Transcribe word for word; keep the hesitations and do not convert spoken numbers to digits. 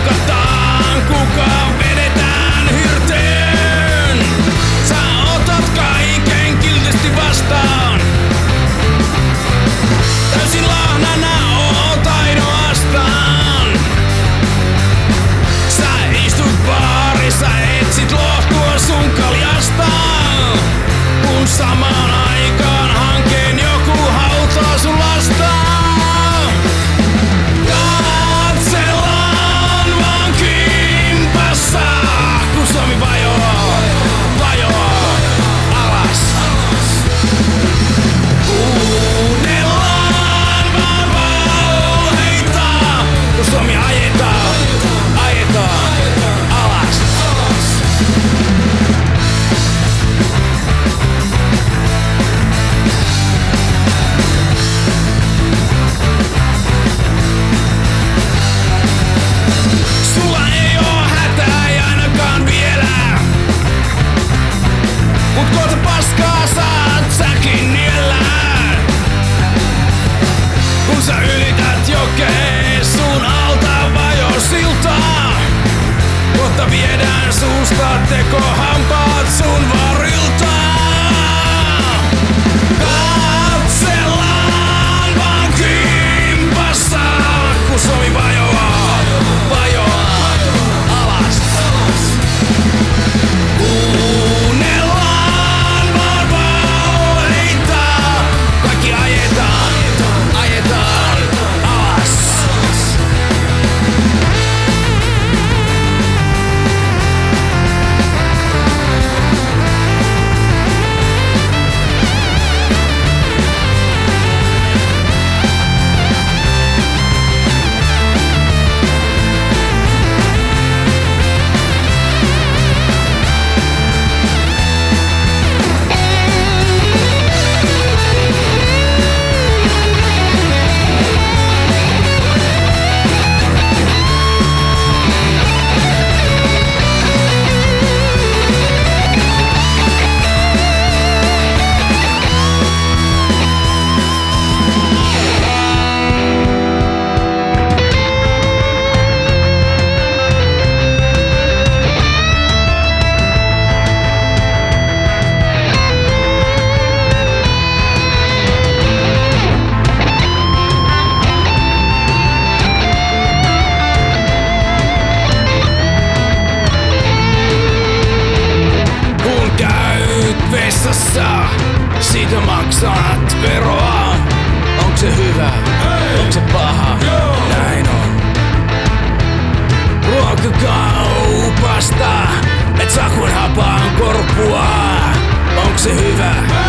Hakataan, kuka vedetään hirteen. Sä otat kaiken kiltisti vastaan. Täysin lahnana oot ainoastaan. Sä istut baarissa, etsit lohtua sun kaljasta. Kun samaan aikaan hankeen joku hautaa sun lasta. Katsellaan vaan kimpassa, kun Suomi vajoaa, vajoaa alas. Kuunnellaan vaan valheita, kun Suomi ajetaan, ajetaan alas. Sulla ei oo hätää, ei ainakaan vielä. Mut kohta paskaa saat säkin niellään. Kun sä ylität jokeen sun alta vajosiltaa. Kohta viedään suusta tekohampaat sun varilta. Katsellaan vaan kimpassa, kun Suomi vajoaa, vajoaa alas. Kuunnellaan vaan valheita, kaikki ajetaan, ajetaan alas. Siitä maksat veroa. Onks se hyvä? Onks se paha? Näin on. Ruokakaupasta et saa kun hapaan korpua. Onks se hyvä?